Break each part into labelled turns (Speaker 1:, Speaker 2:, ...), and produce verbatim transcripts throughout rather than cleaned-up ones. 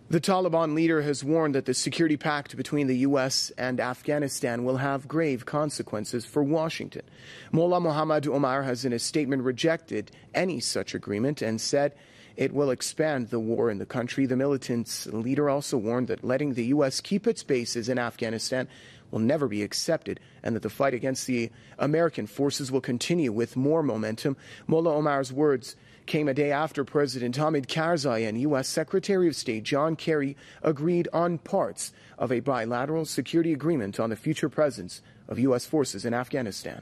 Speaker 1: The Taliban leader has warned that the security pact between the U S and Afghanistan will have grave consequences for Washington. Mullah Muhammad Omar has in a statement rejected any such agreement and said it will expand the war in the country. The militant's leader also warned that letting the U S keep its bases in Afghanistan will never be accepted and that the fight against the American forces will continue with more momentum. Mullah Omar's words came a day after President Hamid Karzai and U S Secretary of State John Kerry agreed on parts of a bilateral security agreement on the future presence of U S forces in Afghanistan.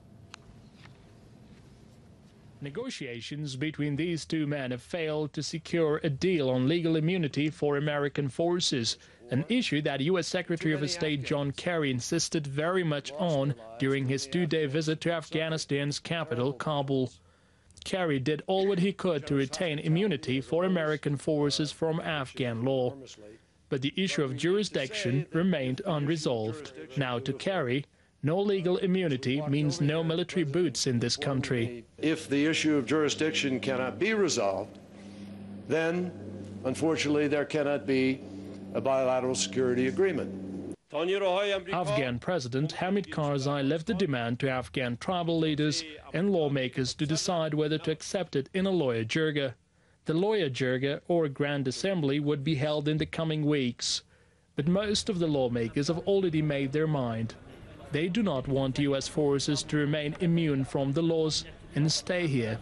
Speaker 2: Negotiations between these two men have failed to secure a deal on legal immunity for American forces, an issue that U S Secretary of State John Kerry insisted very much on during his two-day visit to Afghanistan's capital, Kabul. Kerry did all what he could to retain immunity for American forces from Afghan law. But the issue of jurisdiction remained unresolved. Now to Kerry, no legal immunity means no military boots in this country.
Speaker 3: If the issue of jurisdiction cannot be resolved, then, unfortunately, there cannot be a bilateral security agreement.
Speaker 2: Afghan President Hamid Karzai left the demand to Afghan tribal leaders and lawmakers to decide whether to accept it in a Loya Jirga. The Loya Jirga, or Grand Assembly, would be held in the coming weeks. But most of the lawmakers have already made their mind. They do not want U S forces to remain immune from the laws and stay here.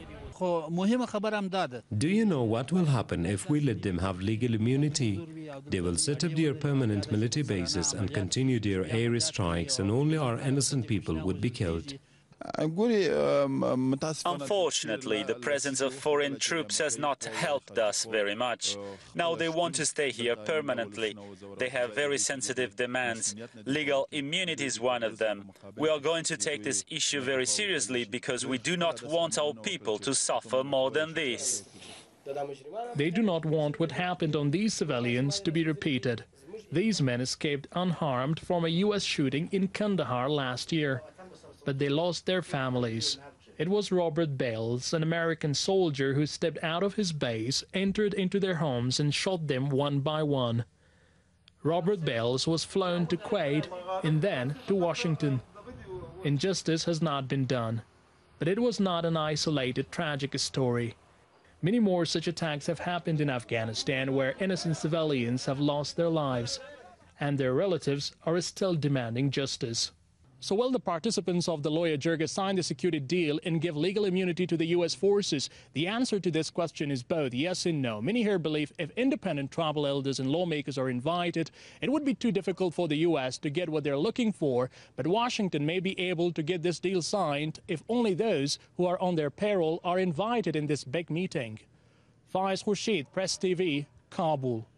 Speaker 4: Do you know what will happen if we let them have legal immunity? They will set up their permanent military bases and continue their air strikes, and only our innocent people would be killed.
Speaker 5: Unfortunately, the presence of foreign troops has not helped us very much. Now they want to stay here permanently. They have very sensitive demands. Legal immunity is one of them. We are going to take this issue very seriously because we do not want our people to suffer more than this.
Speaker 2: They do not want what happened on these civilians to be repeated. These men escaped unharmed from a U S shooting in Kandahar last year. But they lost their families. It was Robert Bales, an American soldier who stepped out of his base, entered into their homes and shot them one by one. Robert Bales was flown to Kuwait and then to Washington. Injustice has not been done. But it was not an isolated tragic story. Many more such attacks have happened in Afghanistan where innocent civilians have lost their lives, and their relatives are still demanding justice. So will the participants of the Loya Jirga sign the security deal and give legal immunity to the U S forces? The answer to this question is both yes and no. Many here believe if independent tribal elders and lawmakers are invited, it would be too difficult for the U S to get what they're looking for, but Washington may be able to get this deal signed if only those who are on their payroll are invited in this big meeting. Faiz Khurshid, Press T V, Kabul.